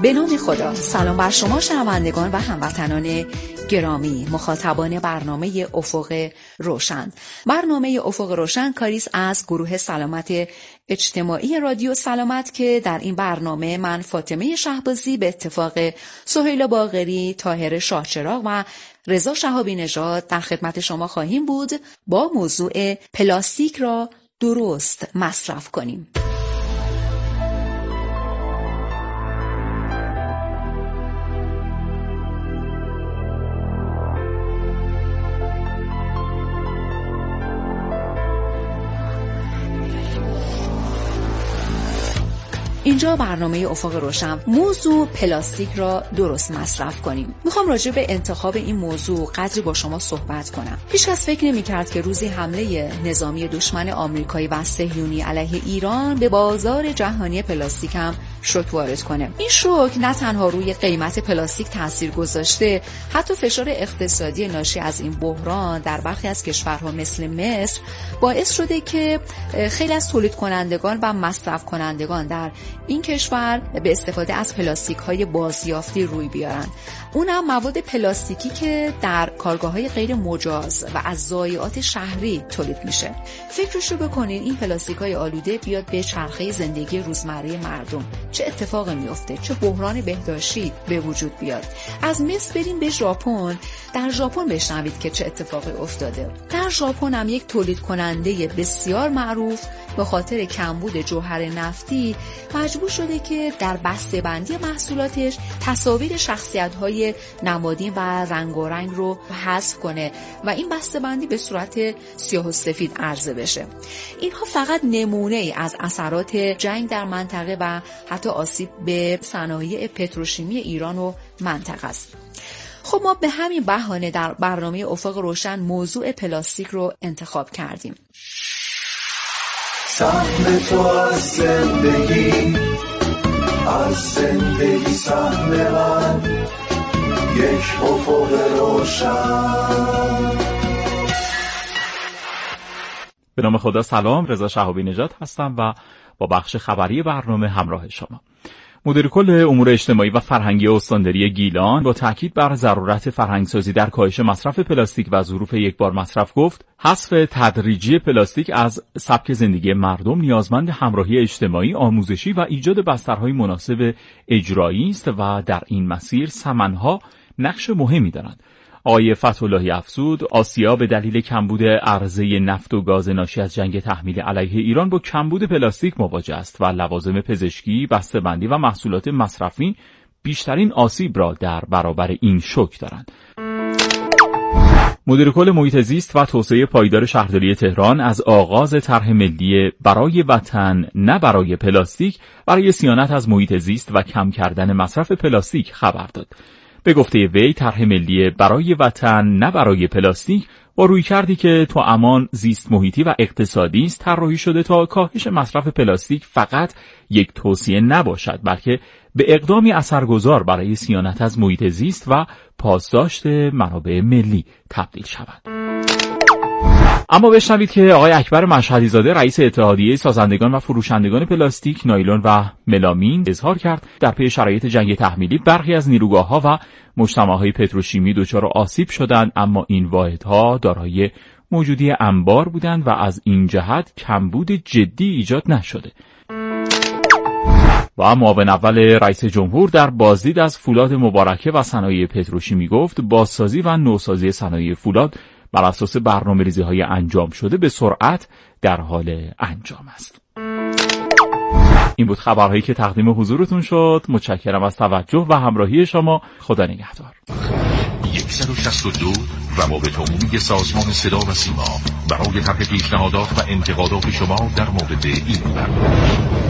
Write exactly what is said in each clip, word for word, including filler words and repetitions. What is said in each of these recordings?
به نام خدا. سلام بر شما شنوندگان و هموطنان گرامی، مخاطبان برنامه افق روشن. برنامه افق روشن کاری است از گروه سلامت اجتماعی رادیو سلامت که در این برنامه من فاطمه شهبازی به اتفاق سهیلا باقری، طاهر شاهچراغ و رضا شهابی نژاد در خدمت شما خواهیم بود با موضوع پلاستیک را درست مصرف کنیم. اینجا برنامه افق روشن، موضوع پلاستیک را درست مصرف کنیم. میخوام راجع به انتخاب این موضوع قدری با شما صحبت کنم. هیچ کس فکر نمی‌کرد که روزی حمله نظامی دشمن آمریکایی و صهیونی علیه ایران به بازار جهانی پلاستیک هم شوک وارد کنه. این شوک نه تنها روی قیمت پلاستیک تاثیر گذاشته، حتی فشار اقتصادی ناشی از این بحران در برخی از کشورها مثل مصر باعث شده که خیلی از تولید کنندگان و مصرف کنندگان در این کشور به استفاده از پلاستیک‌های بازیافتی روی بیارن. اونم مواد پلاستیکی که در کارگاه‌های غیر مجاز و از ضایعات شهری تولید میشه. فکرشو بکنین این پلاستیک‌های آلوده بیاد به چرخه زندگی روزمره مردم، چه اتفاقی میفته؟ چه بحران بهداشتی به وجود بیاد؟ از مصر بریم به ژاپن. در ژاپن بشنوید که چه اتفاقی افتاده. در ژاپن هم یک تولید کننده بسیار معروف به خاطر کمبود جوهر نفتی مجبور شده که در بسته‌بندی محصولاتش تصاویر شخصیت‌های نمادین و رنگارنگ رو حذف کنه و این بسته‌بندی به صورت سیاه و سفید عرضه بشه. اینها فقط نمونه ای از اثرات جنگ در منطقه و حتی آسیب به صنایع پتروشیمی ایران و منطقه است. خب ما به همین بهانه در برنامه افق روشن موضوع پلاستیک رو انتخاب کردیم. سهم تو از زندگی، از زندگی سهم من، یک افق روشن. به نام خدا. سلام، رضا شهابی نژاد هستم و با بخش خبری برنامه همراه شما. مدیر کل امور اجتماعی و فرهنگی استانداری گیلان با تاکید بر ضرورت فرهنگسازی در کاهش مصرف پلاستیک و ظروف یکبار مصرف گفت حذف تدریجی پلاستیک از سبک زندگی مردم نیازمند همراهی اجتماعی، آموزشی و ایجاد بسترهای مناسب اجرایی است و در این مسیر سمنها نقش مهمی دارند. آقای فتح‌اللهی افزود آسیا به دلیل کمبود عرضه نفت و گاز ناشی از جنگ تحمیل علیه ایران با کمبود پلاستیک مواجه است و لوازم پزشکی، بسته‌بندی و محصولات مصرفی بیشترین آسیب را در برابر این شوک دارند. مدیر کل محیط زیست و توسعه پایدار شهرداری تهران از آغاز طرح ملی برای وطن نه برای پلاستیک برای صیانت از محیط زیست و کم کردن مصرف پلاستیک خبر داد. به گفته وی طرح ملی برای وطن نه برای پلاستیک با رویکردی که تو امان زیست محیطی و اقتصادی است طراحی شده تا کاهش مصرف پلاستیک فقط یک توصیه نباشد، بلکه به اقدامی اثرگذار برای صیانت از محیط زیست و پاسداشت منابع ملی تبدیل شود. اما بشنوید که آقای اکبر مشهدی زاده رئیس اتحادیه سازندگان و فروشندگان پلاستیک، نایلون و ملامین اظهار کرد در پی شرایط جنگ تحمیلی برخی از نیروگاه‌ها و مجتمع‌های پتروشیمی دچار آسیب شدند، اما این واحدها دارای موجودی انبار بودند و از این جهت کمبود جدی ایجاد نشده. و معاون اول رئیس جمهور در بازدید از فولاد مبارکه و صنایع پتروشیمی گفت بازسازی و نوسازی صنایع فولاد بر اساس برنامه‌ریزی‌های انجام شده به سرعت در حال انجام است. این بود خبرهایی که تقدیم حضورتون شد. متشکرم از توجه و همراهی شما. خدا نگهدار. صد و شصت و دو روابط عمومی سازمان صدا و سیما برای طرح پیشنهادات و انتقادات شما در مورد این برنامه.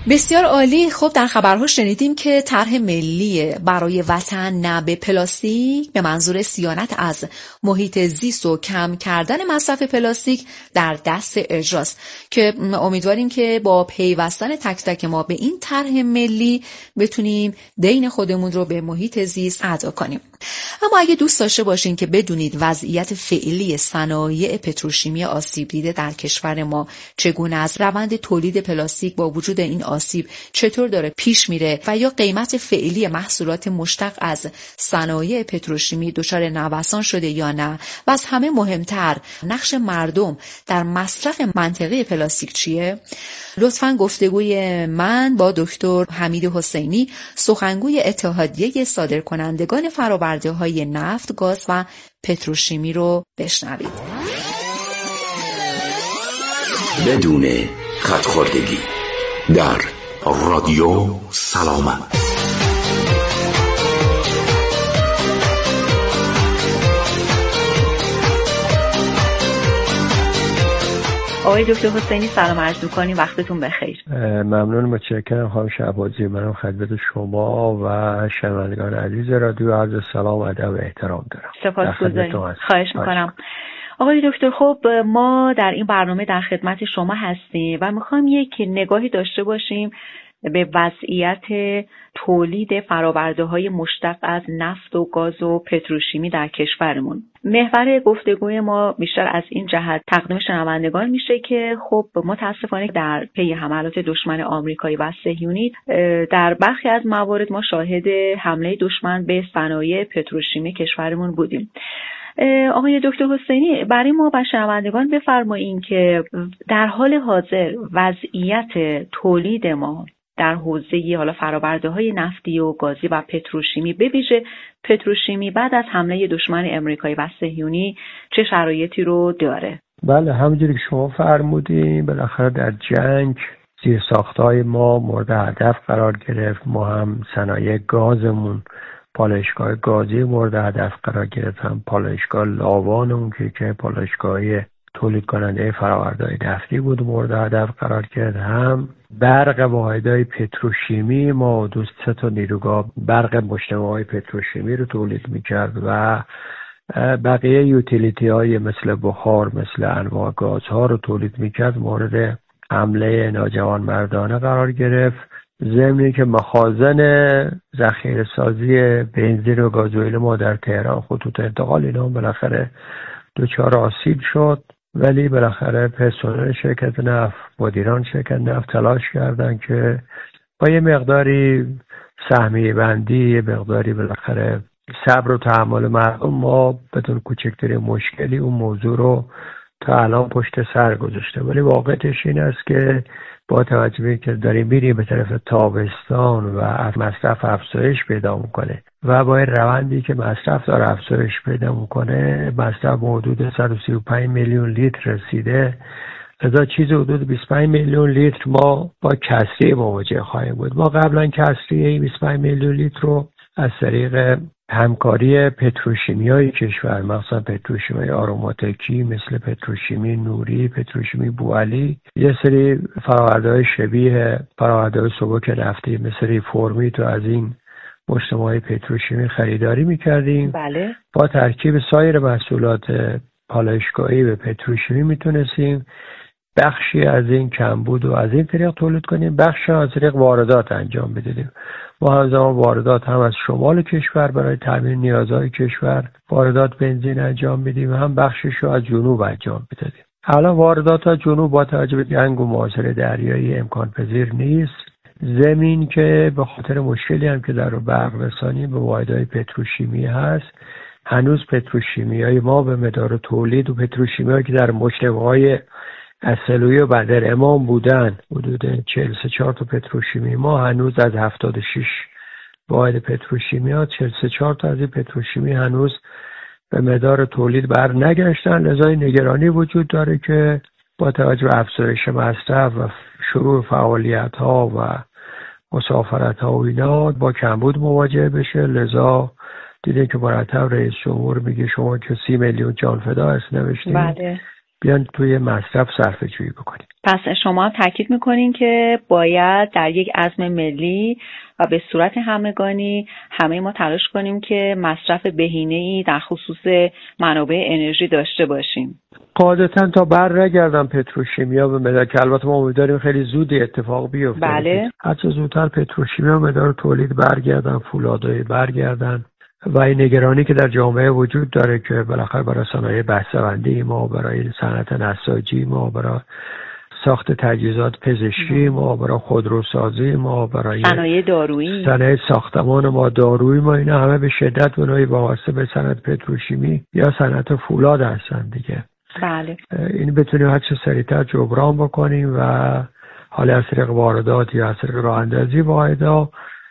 بسیار عالی. خب در خبرها شنیدیم که طرح ملی برای وطن نه به پلاستیک به منظور صیانت از محیط زیست و کم کردن مصرف پلاستیک در دست اجراست که امیدواریم که با پیوستن تک تک ما به این طرح ملی بتونیم دین خودمون رو به محیط زیست ادا کنیم. اما اگه دوست داشته باشین که بدونید وضعیت فعلی صنایع پتروشیمی آسیب دیده در کشور ما چگونه است، روند تولید پلاستیک با وجود این آسیب چطور داره پیش میره و یا قیمت فعلی محصولات مشتق از صنایع پتروشیمی دچار نوسان شده یا نه، و از همه مهمتر نقش مردم در مصرف منطقی پلاستیک چیه، لطفاً گفتگوی من با دکتر حمید حسینی، سخنگوی اتحادیه صادرکنندگان فرآورده‌های نفت، گاز و پتروشیمی رو بشنوید. بدون خودخوردگی در رادیو سلامت. آقای دکتر حسینی سلام عرض می‌کنیم، وقتتون بخیر. ممنون، متشکرم خانم شهبازی. منم خدمت شما و شنوندگان عزیز رادیو عرض سلام، ادب و احترام دارم. سپاسگزارم. خواهش می‌کنم. آقای دکتر، خب ما در این برنامه در خدمت شما هستیم و می‌خوام یک نگاهی داشته باشیم به وضعیت تولید فرآورده‌های مشتق از نفت و گاز و پتروشیمی در کشورمون. محور گفتگوی ما بیشتر از این جهت تقدیم شنوندگان میشه که خب متاسفانه در پی حملات دشمن آمریکایی و صهیونی در برخی از موارد ما شاهد حمله دشمن به صنایع پتروشیمی کشورمون بودیم. آقای دکتر حسینی، برای ما و شنوندگان بفرمایید که در حال حاضر وضعیت تولید ما در حوزه حالا فرآورده‌های نفتی و گازی و پتروشیمی، به ویژه پتروشیمی، بعد از حمله دشمن امریکایی و صهیونی چه شرایطی رو داره؟ بله، همونجوری که شما فرمودین، بالاخره در جنگ زیرساخت‌های ما مورد هدف قرار گرفت. ما هم صنایع گازمون، پالایشگاه گازی مورد هدف قرار گرفت، هم پالایشگاه لاوانمون که که پالایشگاه تولید کننده فرآورده‌های نفتی بود مورد هدف قرار گرفت، هم برق واحدهای پتروشیمی ما دو سه تا نیروگاه برق مجتمع‌های پتروشیمی رو تولید می‌کرد و بقیه یوتیلیتی های مثل بخار، مثل انواع گازها رو تولید می‌کرد مورد حمله ناجوانمردانه قرار گرفت. ضمنی که مخازن ذخیره سازی بنزین و گازوئیل ما در تهران، خطوط انتقال، اینا بالاخره دچار آسیب شد، ولی بالاخره پرسنل شرکت نفت، مدیران شرکت نفت تلاش کردن که با یه مقداری سهمیه بندی، یه مقداری بالاخره صبر و تحمل مردم، ما بدون کوچکترین مشکلی اون موضوع رو تا الان پشت سر گذاشته. ولی واقعیتش این است که با توجه به که داریم میریم به طرف تابستان و مصرف افزایش پیدا میکنه و با این روندی که مصرف داره افزایش پیدا میکنه، مصرف حدود صد و سی و پنج میلیون لیتر رسیده. لذا چیز حدود بیست و پنج میلیون لیتر ما با کسری مواجه خواهیم بود. ما قبلا کسری بیست و پنج میلیون لیتر رو از طریق همکاری پتروشیمیای کشور، مثلا پتروشیمی آروماتیکی مثل پتروشیمی نوری، پتروشیمی بوعلی، یه سری فرآورده‌های شبیه فرآورده‌های سبک نفتی مثل ریفورمیت و از این مجتمع‌های پتروشیمی خریداری می‌کردیم. بله. با ترکیب سایر محصولات پالایشگاهی به پتروشیمی میتونستیم بخشی از این کمبود رو از این طریق تولید کنیم، بخشی از طریق واردات انجام بدیم. ما همزمان واردات هم از شمال کشور برای تامین نیازهای کشور واردات بنزین انجام میدیم، هم بخشش رو از جنوب انجام میدادیم. حالا واردات از جنوب با توجه به جنگ و محاصره دریایی امکان پذیر نیست. زمین که به خاطر مشکلی هم که در برق رسانی به واحدهای پتروشیمی هست، هنوز پتروشیمیای ما به مدار تولید و پتروشیمیایی که در مجتمع‌های اصلویی و بندر امام بودن، حدود چهل و سه چهار تا پتروشیمی ما هنوز از هفتاد و شش واحد پتروشیمی ها چهل و سه چهار تا از این پتروشیمی هنوز به مدار تولید بر نگشتن. لذا نگرانی وجود داره که با توجه به افزایش مصرف و شروع فعالیت ها و مسافرت ها و اینا با کمبود مواجه بشه. لذا دیده که مرتب رئیس جمهور میگه شما که سی میلیون جان فدا است نوشتیم. بله. بیان توی مصرف صرفه جویی بکنیم. پس شما هم تاکید میکنین که باید در یک عزم ملی و به صورت همگانی همه ما تلاش کنیم که مصرف بهینه‌ای در خصوص منابع انرژی داشته باشیم. قاعدتاً تا بر نگردن پتروشیمیا به مدار، که البته ما امیدواریم خیلی زود اتفاق بیفته. بله. هرچه زودتر پتروشیمیا به مدار تولید برگردن، فولادای برگردن و این نگرانی که در جامعه وجود داره که بالاخره برای صنایع بسته‌بندی ما، برای صنعت نساجی ما، برای ساخت تجهیزات پزشکی ما، برای خودروسازی ما، برای صنایع دارویی، صنایع ساختمان ما، دارویی ما، اینا همه به شدت به نوعی وابسته به صنعت پتروشیمی یا صنعت فولاد هستن دیگه. بله. این بتونیم هر چه سریعتر جبران بکنیم و حالا از طریق واردات یا از طریق راه اندازی واحدا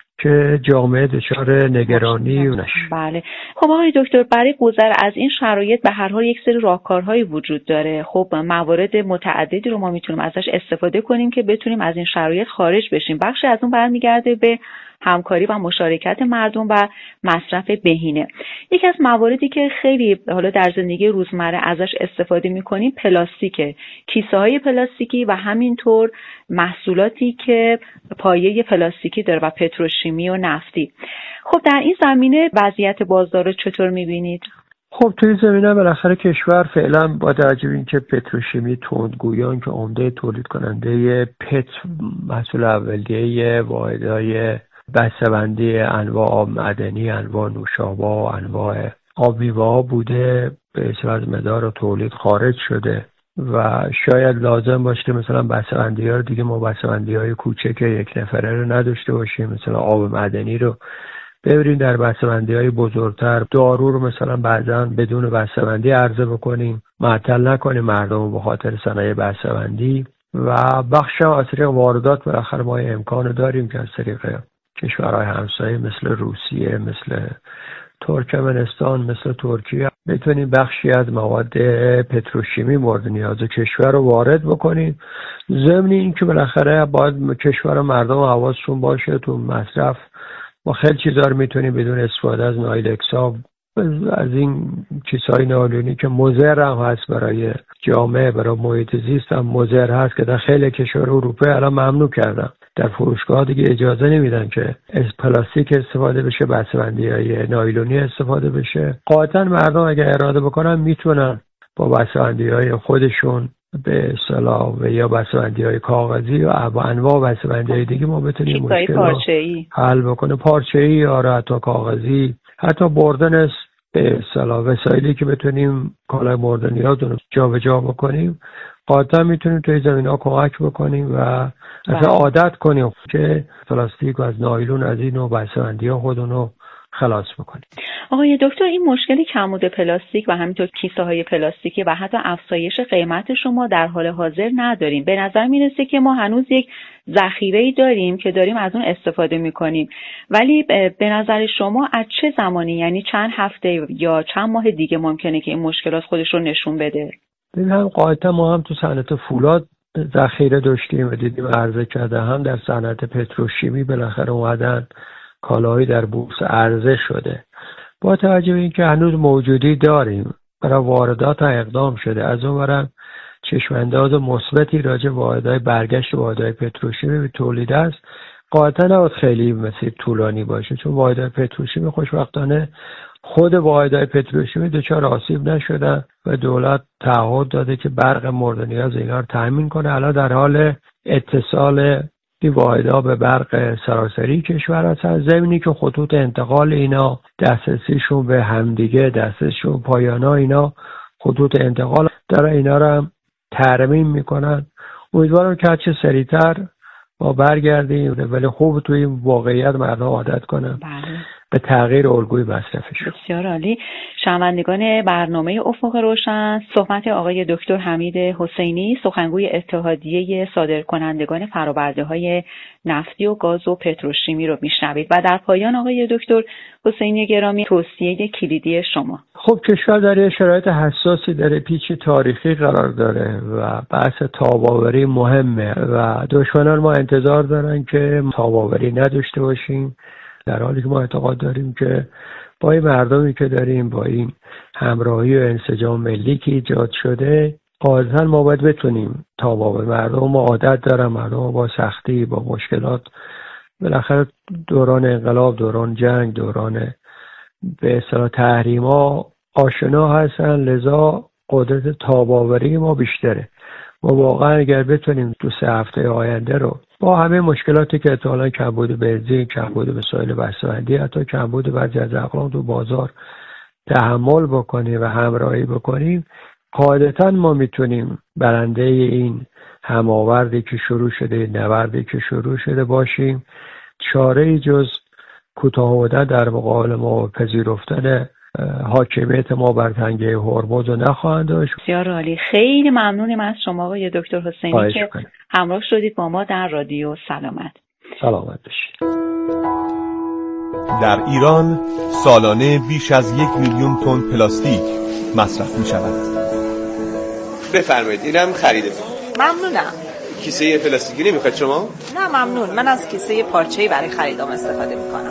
که جامعه دچار نگرانی نشه. بله. خب آقای دکتر، برای گذر از این شرایط به هر حال یک سری راهکارهایی وجود داره. خب موارد متعددی رو ما میتونیم ازش استفاده کنیم که بتونیم از این شرایط خارج بشیم. بخشی از اون برمیگرده به همکاری و مشارکت مردم و مصرف بهینه. یکی از مواردی که خیلی حالا در زندگی روزمره ازش استفاده می‌کنیم پلاستیکه. کیسه‌های پلاستیکی و همینطور محصولاتی که پایه پلاستیکی داره و پتروشیمی و نفتی. خب در این زمینه وضعیت بازار رو چطور می‌بینید؟ خب توی این زمینه بالاخره کشور فعلا با توجه به اینکه پتروشیمی تندگویان که عمده تولید کننده پت محصول اولیه واحدهای بسته‌بندی انواع آب معدنی، انواع نوشابه و انواع آب میوه‌ها بوده، به صورت مدار و تولید خارج شده و شاید لازم باشه که مثلا بسته‌بندی‌ها رو دیگه ما بسته‌بندی‌های کوچک یک نفره رو نداشته باشیم، مثلا آب معدنی رو ببریم در بسته‌بندی‌های بزرگتر، دارو رو مثلا بعضا بدون بسته‌بندی عرضه بکنیم، معطل نکنیم مردم به خاطر صنایع بسته‌بندی و بخش از طریق واردات بالاخره ما امکان داریم که از طریق کشورهای همسایه مثل روسیه، مثل ترکمنستان، مثل ترکیه بتونیم بخشی از مواد پتروشیمی مورد نیاز کشور رو وارد بکنیم. ضمن این که بالاخره باید کشور و مردم حواسشون باشه تو مصرف. ما خیلی چیزا رو میتونیم بدون استفاده از نایلکسا، از این چیزهای نایلونی که مضر هم هست برای جامعه، برای محیط زیست هم مضر هست که در خیلی کشور اروپا الان ممنوع کردن. در فروشگاه دیگه اجازه نمیدن که از پلاستیک استفاده بشه، بسته‌بندی‌های نایلونی استفاده بشه. قاطعاً مردم اگه اراده بکنن میتونن با بسته‌بندی‌های خودشون به اصطلاح و یا بسته‌بندی‌های کاغذی و انواع بسته‌بندی‌های دیگه ما بتونیم مشکل رو حل بکنه، پارچه‌ای یا حتی کاغذی، حتی بردن است به اصطلاح وسایلی که بتونیم کالای مورد نیاز رو جابجا بکنیم. قاطعا میتونیم توی زمینه‌ها کمک بکنیم و اصلا عادت کنیم که پلاستیک و از نایلون از این نوع بسته‌بندی‌ها خودمون رو خلاص بکنیم. آقای دکتر، این مشکلی کمبود پلاستیک و همینطور کیسه‌های پلاستیکی و حتی افزایش قیمت شما در حال حاضر نداریم. به نظر میرسه که ما هنوز یک ذخیره‌ای داریم که داریم از اون استفاده میکنیم، ولی به نظر شما از چه زمانی، یعنی چند هفته یا چند ماه دیگه ممکنه که این مشکلات خودش رو نشون بده؟ ببین هم قاعدتا ما هم تو صنعت فولاد ذخیره داشتیم و دیدیم عرضه کرده، هم در صنعت پتروشیمی بالاخره اومدن کالاهایی در بورس عرضه شده. با توجه به اینکه هنوز موجودی داریم، برای واردات اقدام شده، از اون برم چشم‌انداز مثبتی راجع به واحدهای برگشت واحدهای پتروشیمی به تولید است. قاطعاً نباید خیلی مسیر طولانی باشه، چون واحدهای پتروشیمی خوشبختانه خود واحدهای پتروشیمی دچار آسیب نشدن و دولت تعهد داده که برق مورد نیاز اینا رو تامین کنه. الان در حال اتصال این واحدها به برق سراسری کشور هست، از زمینی که خطوط انتقال اینا دسترسیشون به همدیگه، دسترسیشون پایانا اینا خطوط انتقال داره، اینا رو هم ترمیم میکنن. امیدوارم که هرچه سریعتر ما برگردیم، ولی خوب توی این واقعیت مردم عادت کنن. بله. به تغییر الگوی مصرفش. بسیار عالی. شنوندگان برنامه افق روشن، صحبت آقای دکتر حمید حسینی، سخنگوی اتحادیه صادرکنندگان فرآورده‌های نفتی و گاز و پتروشیمی رو میشنوید و در پایان آقای دکتر حسینی گرامی توصیه کلیدی شما. خب کشور در یه شرایط حساسی در پیچ تاریخی قرار داره و بحث تاب‌آوری مهمه و دشمنان ما انتظار دارن که تاب‌آوری نداشته باشیم، در حالی که ما اعتقاد داریم که با این مردمی که داریم، با این همراهی و انسجام ملی که ایجاد شده، قاعدتا ما باید بتونیم تا با مردم ما عادت دارن، مردم با سختی، با مشکلات، بالاخره دوران انقلاب، دوران جنگ، دوران به اصطلاح تحریما آشنا هستن، لذا قدرت تاب‌آوری ما بیشتره. ما واقعا اگر بتونیم تو سه هفته آینده رو با همه مشکلاتی که احتمالاً کمبود بنزین، کمبود وسایل بسته‌بندی، حتی کمبود بعضی از اقلام تو بازار تحمل بکنیم و همراهی بکنیم، قاعدتاً ما میتونیم برنده این هماوردی که شروع شده، نبردی که شروع شده باشیم. چاره‌ای جز کوتاه مدت در مقابل ما پذیرفتن حاکمیت ما بر تنگه هرمز رو نخواهند داشت. بسیار عالی. خیلی ممنونم از شما آقای دکتر حسینی که کنم. همراه شدید با ما در رادیو سلامت. سلامت باشید. در ایران سالانه بیش از یک میلیون تن پلاستیک مصرف می شود. بفرمایید، اینم خریده. ممنونم. کیسه پلاستیکی نمیخواید شما؟ نه ممنون، من از کیسه پارچه‌ای برای خریدام استفاده میکنم.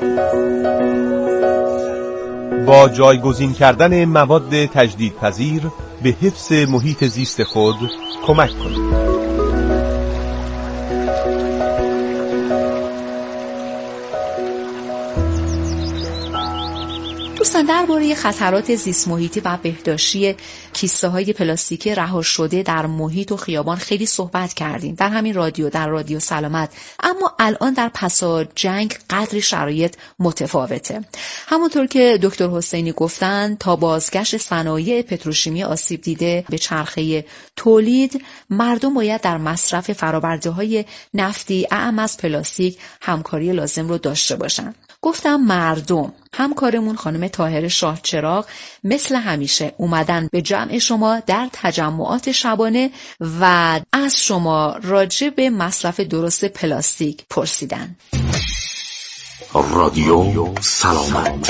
با جایگزین کردن مواد تجدیدپذیر به حفظ محیط زیست خود کمک کنید. دوستان، درباره خطرات زیست محیطی و بهداشتی کیسه های پلاستیکی رها شده در محیط و خیابان خیلی صحبت کردیم در همین رادیو، در رادیو سلامت. اما الان در پسا جنگ قدری شرایط متفاوته. همونطور که دکتر حسینی گفتن، تا بازگشت صنایع پتروشیمی آسیب دیده به چرخه تولید، مردم باید در مصرف فرآورده‌های نفتی اعم از پلاستیک همکاری لازم رو داشته باشن. گفتم مردم. همکارمون خانم طاهره شاهچراغ مثل همیشه اومدن به جمع شما در تجمعات شبانه و از شما راجع به مصرف درست پلاستیک پرسیدن. رادیو سلامت.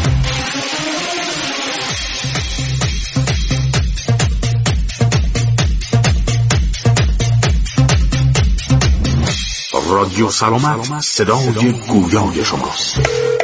رادیو سلامت، صدای گویای شماست.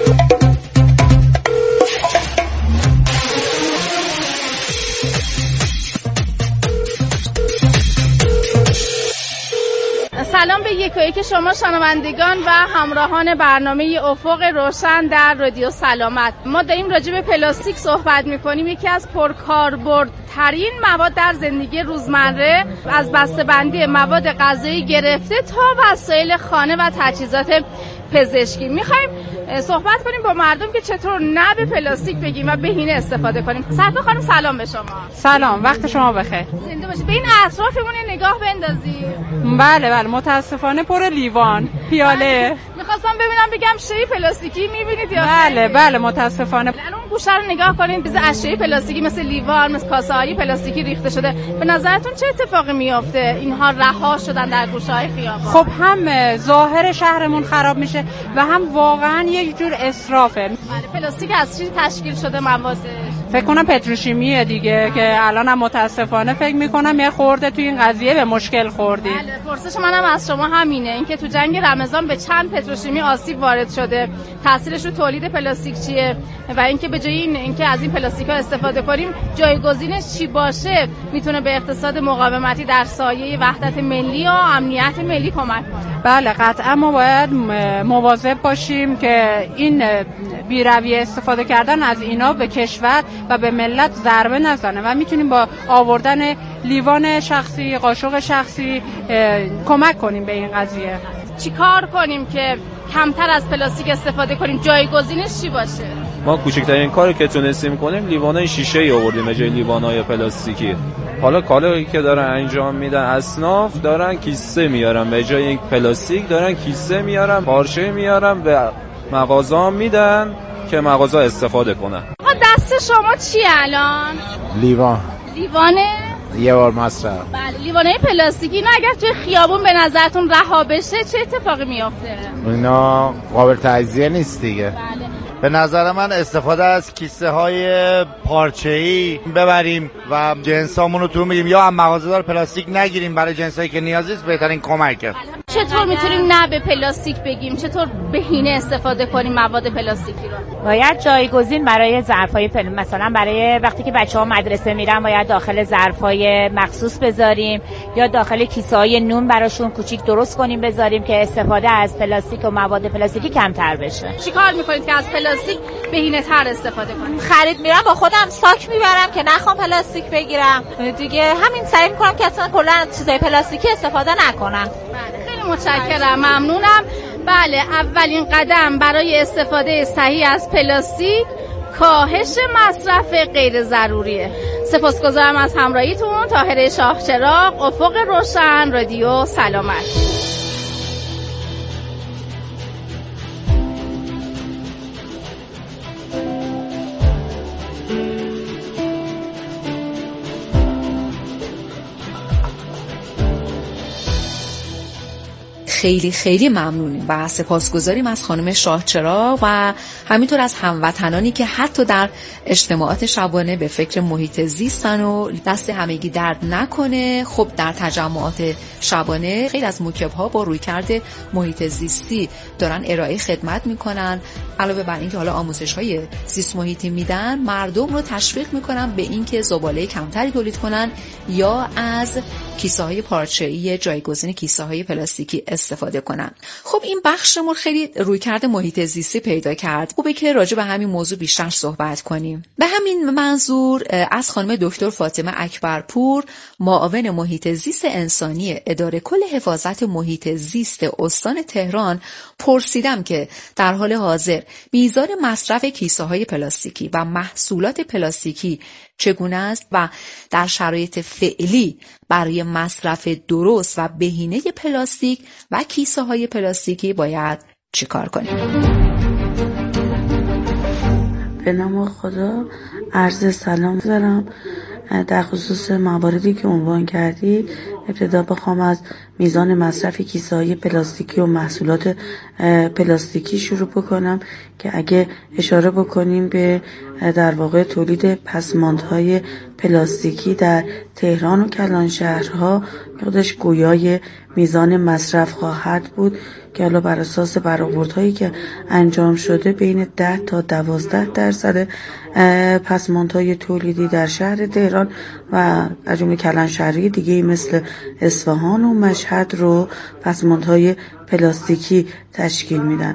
سلام به یک و یک شما شنوندگان و همراهان برنامه افق روشن در رادیو سلامت. ما داریم راجع به پلاستیک صحبت می‌کنیم، یکی از پرکاربردترین مواد در زندگی روزمره، از بسته‌بندی مواد غذایی گرفته تا وسایل خانه و تجهیزات پزشکی. می‌خوایم صحبت کنیم با مردم که چطور نه به پلاستیک بگیم و بهینه استفاده کنیم. سرکار خانم سلام به شما. سلام، وقت شما بخیر. زنده باشید. به این اطرافمون نگاه بندازید. بله بله، متاسفانه پر لیوان، پیاله. می‌خواستم ببینم بگم شی پلاستیکی می‌بینید یا بله بله متاسفانه. الان اون گوشه رو نگاه کنید، چیز اشیاء پلاستیکی مثل لیوان، مثل کاسه‌های پلاستیکی ریخته شده. به نظرتون چه اتفاقی میفته اینها رها شدن در گوشه‌های خیابان؟ خب هم ظاهر شهرمون خراب میشه و هم واقعا یک جور اسرافه. بله، پلاستیک از چی تشکیل شده موادش؟ فکر کنم پتروشیمیه دیگه که الان هم متاسفانه فکر میکنم یه خورده تو این قضیه به مشکل خوردیم. بله، پرسش منم از شما همینه، اینکه تو جنگ رمضان به چند پتروشیمی آسیب وارد شده، تاثیرش رو تولید پلاستیک چیه و اینکه به جای این اینکه از این پلاستیک‌ها استفاده کنیم جایگزینش چی باشه میتونه به اقتصاد مقاومتی در سایه وحدت ملی و امنیت ملی کمک کنه. بله قطعا ما باید مواظب باشیم که این بی‌رویه استفاده کردن از اینا به کشور و به ملت ضربه نزنه و میتونیم با آوردن لیوان شخصی، قاشق شخصی کمک کنیم به این قضیه. چی کار کنیم که کمتر از پلاستیک استفاده کنیم؟ جایگزینش چی باشه؟ ما کوچکترین کاری که تونستیم کنیم لیوانای شیشه‌ای آوردیم به جای لیوانای پلاستیکی. حالا کاری که دارن انجام میدن اصناف، دارن کیسه میارن به جای یک پلاستیک، دارن کیسه میارن، پارچه میارن به مغازه میدن که مغازه استفاده کنن. دست شما چی الان؟ لیوان. لیوانه؟ یه بار مصرف. بله، لیوانای پلاستیکی. نه اگر توی خیابون به نظرتون رها بشه چه اتفاقی میافته؟ اینا قابل تجزیه نیست دیگه. بله. به نظر من استفاده از کیسه های پارچه‌ای ببریم و جنسامون رو تو میگیم یا هم مغازه‌دار پلاستیک نگیریم برای جنسایی که نیازی است، بهترین کمکه. چه چطور میتونیم نه به پلاستیک بگیم؟ چطور بهینه استفاده کنیم مواد پلاستیکی رو؟ باید جایگزین برای ظرفای پل... مثلا برای وقتی که بچه‌ها مدرسه میرن باید داخل ظرفای مخصوص بذاریم یا داخل کیسه‌های نون براشون کوچیک درست کنیم بذاریم که استفاده از پلاستیک و مواد پلاستیکی کمتر بشه. چیکار میکنید که از پلاستیک بهینه‌تر استفاده کنیم؟ خرید میرم با خودم ساک میبرم که نخوام پلاستیک بگیرم. دیگه همین سعی میکنم که اصلا کلا چیزای پلاستیکی استفاده نکنم. بله خیلی متشکرم، ممنونم. بله اولین قدم برای استفاده صحیح از پلاستیک کاهش مصرف غیر ضروریه. سپاسگزارم از همراهیتون. طاهره شاهچراغ، افق روشن، رادیو سلامت. خیلی خیلی ممنونیم و سپاسگزاریم از خانم شاهچراغ و همینطور از هموطنانی که حتی در اجتماعات شبانه به فکر محیط زیستن و دست همگی درد نکنه. خب در تجمعات شبانه خیلی از موکب‌ها با رویکرد محیط زیستی دارن ارائه خدمت میکنن. علاوه بر اینکه حالا آموزش‌های زیست محیطی میدن، مردم رو تشویق میکنن به اینکه زباله کمتری تولید کنن یا از کیسه‌های پارچه‌ای جایگزین کیسه‌های پلاستیکی استفاده کنن. خب این بخشمون خیلی رویکرد محیط زیستی پیدا کرد. خوبه که راجع به همین موضوع بیشتر صحبت کنیم. به همین منظور از خانم دکتر فاطمه اکبرپور، معاون محیط زیست انسانی اداره کل حفاظت محیط زیست استان تهران، پرسیدم که در حال حاضر میزان مصرف کیسه‌های پلاستیکی و محصولات پلاستیکی چگونه است و در شرایط فعلی برای مصرف درست و بهینه پلاستیک و کیسه‌های پلاستیکی باید چیکار کنیم؟ به نام خدا عرض سلام دارم. در خصوص مواردی که عنوان کردی، ابتدا بخوام از میزان مصرف کیسه‌های پلاستیکی و محصولات پلاستیکی شروع بکنم که اگه اشاره بکنیم به در واقع تولید پسماندهای پلاستیکی در تهران و کلانشهرها خودش گویای میزان مصرف خواهد بود که حالا بر اساس برآوردهایی که انجام شده بین ده تا دوازده درصد پسماندهای تولیدی در شهر تهران و از جمله کلانشهرهای دیگه مثل اصفهان و مشهد رو پسماندهای پلاستیکی تشکیل میدن.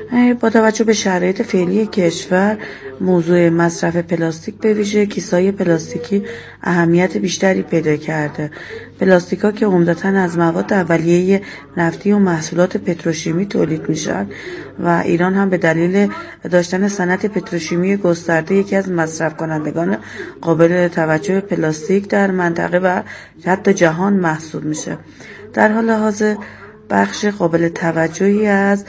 با توجه به شرایط فعلی کشور، موضوع مصرف پلاستیک به ویژه کیسه‌های پلاستیکی اهمیت بیشتری پیدا کرده. پلاستیک‌ها که عمدتاً از مواد اولیه نفتی و محصولات پتروشیمی تولید میشن و ایران هم به دلیل داشتن صنعت پتروشیمی گسترده یکی از مصرف کنندگان قابل توجه پلاستیک در منطقه و حتی جهان محسوب میشه. در حال حاضر بخش قابل توجهی از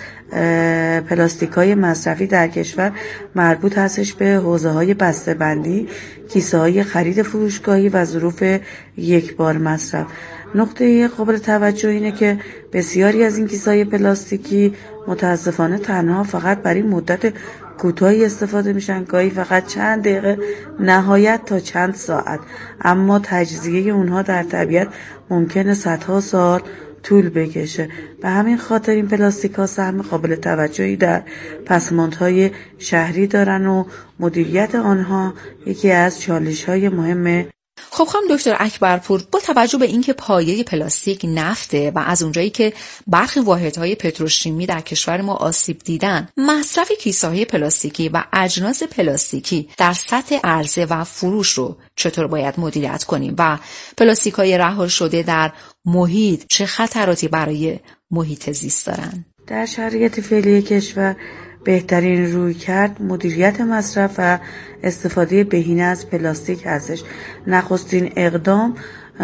پلاستیک‌های مصرفی در کشور مربوط هستش به حوزه‌های بسته‌بندی، کیسه‌های خرید فروشگاهی و ظروف یک بار مصرف. نقطه قابل توجه اینه که بسیاری از این کیسه‌های پلاستیکی متاسفانه تنها فقط برای مدت کوتاهی استفاده میشن، گاهی فقط چند دقیقه، نهایت تا چند ساعت، اما تجزیه اونها در طبیعت ممکنه صدها سال طول بکشه. به همین خاطر این پلاستیک ها سهم قابل توجهی در پسماندهای شهری دارن و مدیریت آنها یکی از چالش های مهمه. خب خانم دکتر اکبرپور، با توجه به اینکه پایه پلاستیک نفته و از اونجایی که برخی واحدهای پتروشیمی در کشور ما آسیب دیدن، مصرف کیسه‌های پلاستیکی و اجناس پلاستیکی در سطح عرضه و فروش رو چطور باید مدیریت کنیم و پلاستیک‌های رها شده در محیط چه خطراتی برای محیط زیست دارن؟ در شرایط فعلی کشور بهترین رویکرد مدیریت مصرف و استفاده بهینه از پلاستیک هستش. نخستین اقدام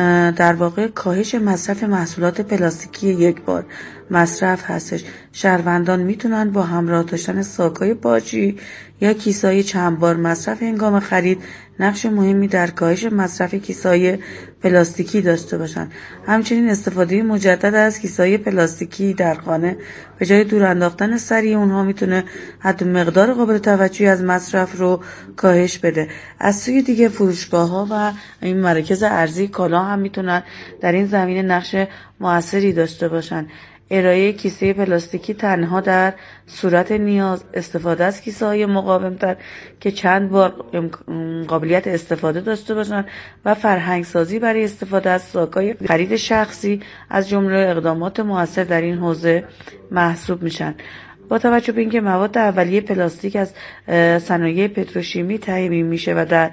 در واقع کاهش مصرف محصولات پلاستیکی یک بار مصرف هستش. شهروندان میتونن با همراه داشتن ساک‌های پارچه‌ای یا کیسه‌های چند بار مصرف هنگام خرید نقش مهمی در کاهش مصرف کیسه‌های پلاستیکی داشته باشند. همچنین استفاده مجدد از کیسه‌های پلاستیکی در خانه به جای دور انداختن سریع اونها میتونه حد مقدار قابل توجهی از مصرف رو کاهش بده. از سوی دیگه فروشگاه‌ها و این مراکز عرضه کالا هم میتونن در این زمینه نقش موثری داشته باشن. ارائه کیسه پلاستیکی تنها در صورت نیاز، استفاده از کیسه‌های مقاوم‌تر که چند بار قابلیت استفاده داشته باشند و فرهنگ‌سازی برای استفاده از ساک‌های خرید شخصی از جمله اقدامات مؤثر در این حوزه محسوب میشن. با توجه به اینکه مواد اولیه پلاستیک از صنایع پتروشیمی تهیه میشه و در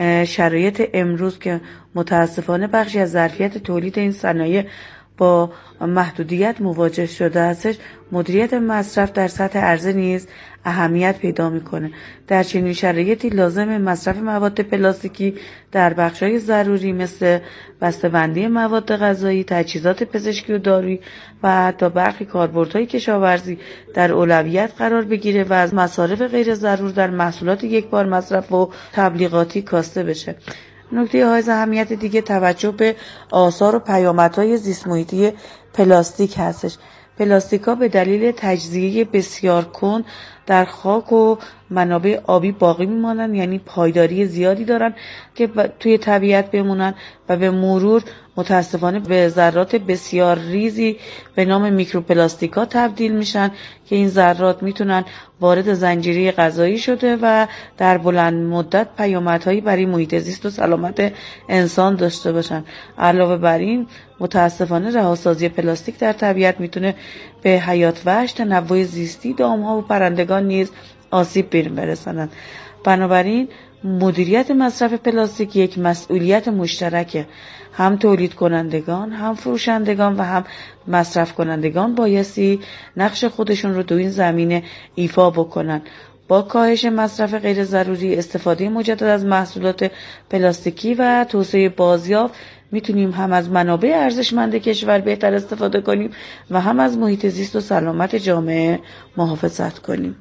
شرایط امروز که متاسفانه بخشی از ظرفیت تولید این صنایع با محدودیت مواجه شده هستش، مدیریت مصرف در سطح عرضه نیز اهمیت پیدا میکنه. در چنین شرایطی لازم مصرف مواد پلاستیکی در بخش‌های ضروری مثل بسته‌بندی مواد غذایی، تجهیزات پزشکی و دارویی و حتی برخی کاربردهای کشاورزی در اولویت قرار بگیره و از مصارف غیر ضرور در محصولات یک بار مصرف و تبلیغاتی کاسته بشه. نکته حائز اهمیت دیگه توجه به آثار و پیامدهای زیست محیطی پلاستیک هستش. پلاستیک‌ها به دلیل تجزیه بسیار کند در خاک و منابع آبی باقی میمانند، یعنی پایداری زیادی دارن که توی طبیعت بمونن و به مرور متاسفانه به ذرات بسیار ریزی به نام میکروپلاستیک‌ها تبدیل میشن که این ذرات میتونن وارد زنجیره غذایی شده و در بلند مدت پیامدهایی برای محیط زیست و سلامت انسان داشته باشن. علاوه بر این متاسفانه رهاسازی پلاستیک در طبیعت میتونه به حیات وحش، تنوع زیستی، دام‌ها و پرندگان نیز آسیب برسانند. بنابراین مدیریت مصرف پلاستیک یک مسئولیت مشترکه. هم تولید کنندگان، هم فروشندگان و هم مصرف کنندگان بایستی نقش خودشون رو تو این زمینه ایفا بکنن. با کاهش مصرف غیر ضروری، استفاده مجدد از محصولات پلاستیکی و توسعه بازیافت میتونیم هم از منابع ارزشمند کشور بهتر استفاده کنیم و هم از محیط زیست و سلامت جامعه محافظت کنیم.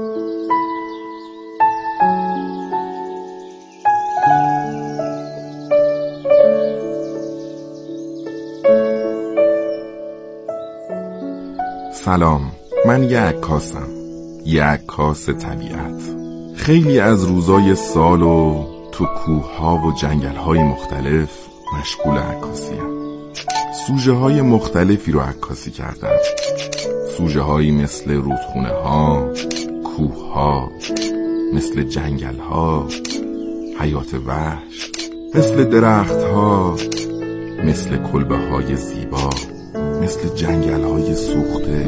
سلام، من یک عکاسم، یک عکاس طبیعت. خیلی از روزای سال و تو کوه‌ها و جنگل‌های مختلف مشغول عکاسیم. سوژه های مختلفی رو عکاسی کردم. سوژه هایی مثل رودخونه ها، کوه ها، مثل جنگل ها، حیات وحش، مثل درخت ها، مثل کلبه های زیبا، مثل جنگل های سوخته.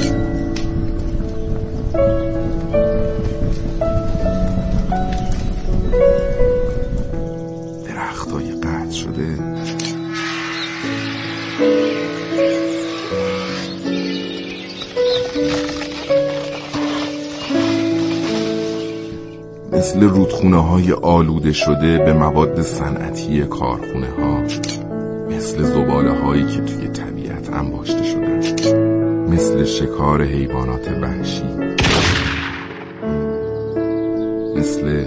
درخت های قطع شده، مثل رودخونه های آلوده شده به مواد صنعتی کارخونه ها، مثل زباله هایی که توی طبیعت انباشته شدن، مثل شکار حیوانات وحشی، مثل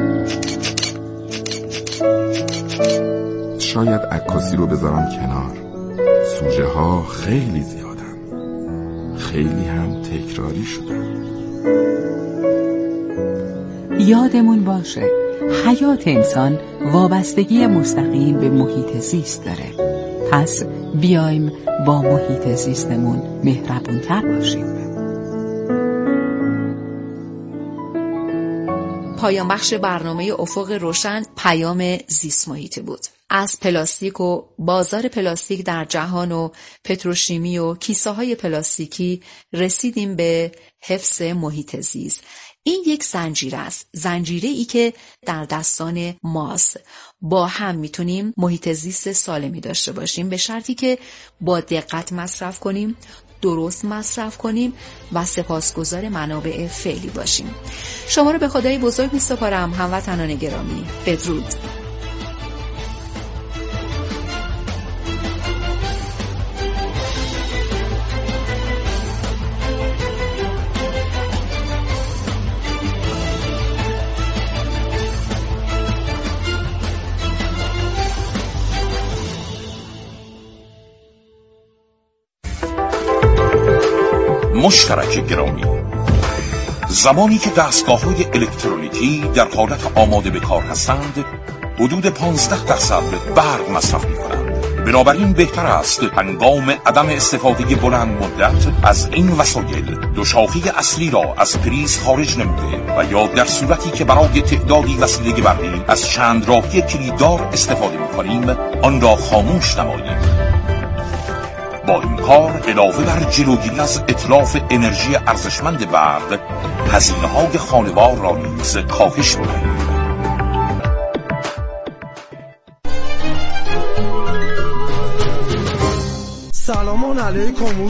شاید عکاسی رو بذارم کنار. سوژه ها خیلی زیادن، خیلی هم تکراری شدن. یادمون باشه حیات انسان وابستگی مستقیم به محیط زیست داره. پس بیایم با محیط زیستمون مهربونتر باشیم. پایان بخش برنامه افق روشن پیام زیست محیطی بود. از پلاستیک و بازار پلاستیک در جهان و پتروشیمی و کیسه های پلاستیکی رسیدیم به حفظ محیط زیست. این یک زنجیره است، زنجیره ای که در دستان ماست. با هم میتونیم محیط زیست سالمی داشته باشیم به شرطی که با دقت مصرف کنیم، درست مصرف کنیم و سپاسگزار منابع فعلی باشیم. شما رو به خدای بزرگ میسپارم هموطنان گرامی. بدرود. مشترک گرامی، زمانی که دستگاه‌های الکترونیکی در حالت آماده به کار هستند، حدود پانزده درصد برق مصرف می‌کنند. بنابراین بهتر است هنگام عدم استفاده بلند مدت از این وسایل دو شاخه اصلی را از پریز خارج نموده و یا در صورتی که برای تعدادی وسیله برقی از چند راهی کلیددار استفاده می‌کنیم آن را خاموش نماییم. با این کار علاوه بر جلوگیری از اتلاف انرژی ارزشمند برق، هزینه‌های خانوار را نیز کاهش می‌دهیم. سلام علیکم.